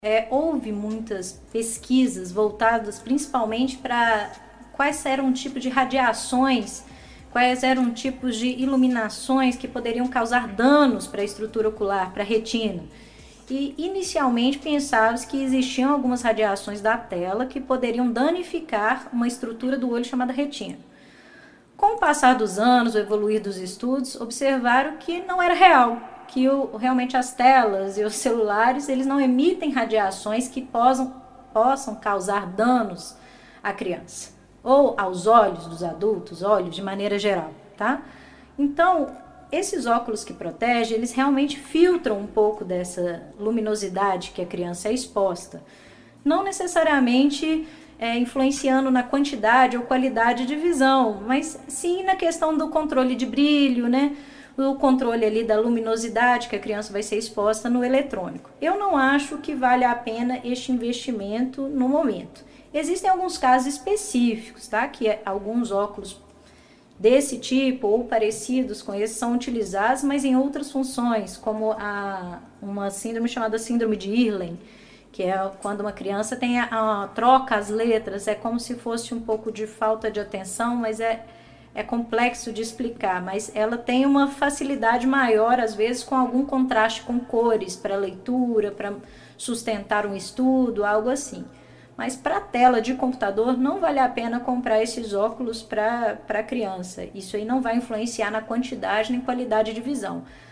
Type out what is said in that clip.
houve muitas pesquisas voltadas principalmente para quais eram o tipo de radiações, quais eram tipos de iluminações que poderiam causar danos para a estrutura ocular, para a retina. E inicialmente pensava-se que existiam algumas radiações da tela que poderiam danificar uma estrutura do olho chamada retina. Com o passar dos anos, o evoluir dos estudos, observaram que não era real, que realmente as telas e os celulares eles não emitem radiações que possam causar danos à criança ou aos olhos dos adultos, olhos de maneira geral, tá? Então, esses óculos que protegem, eles realmente filtram um pouco dessa luminosidade que a criança é exposta. Não necessariamente influenciando na quantidade ou qualidade de visão, mas sim na questão do controle de brilho, né? O controle ali da luminosidade que a criança vai ser exposta no eletrônico. Eu não acho que vale a pena este investimento no momento. Existem alguns casos específicos, tá? Que alguns óculos desse tipo ou parecidos com esses são utilizados, mas em outras funções, como uma síndrome chamada síndrome de Irlen, que é quando uma criança troca as letras, é como se fosse um pouco de falta de atenção, mas é complexo de explicar, mas ela tem uma facilidade maior, às vezes, com algum contraste com cores, para leitura, para sustentar um estudo, algo assim. Mas para tela de computador não vale a pena comprar esses óculos para criança. Isso aí não vai influenciar na quantidade nem qualidade de visão.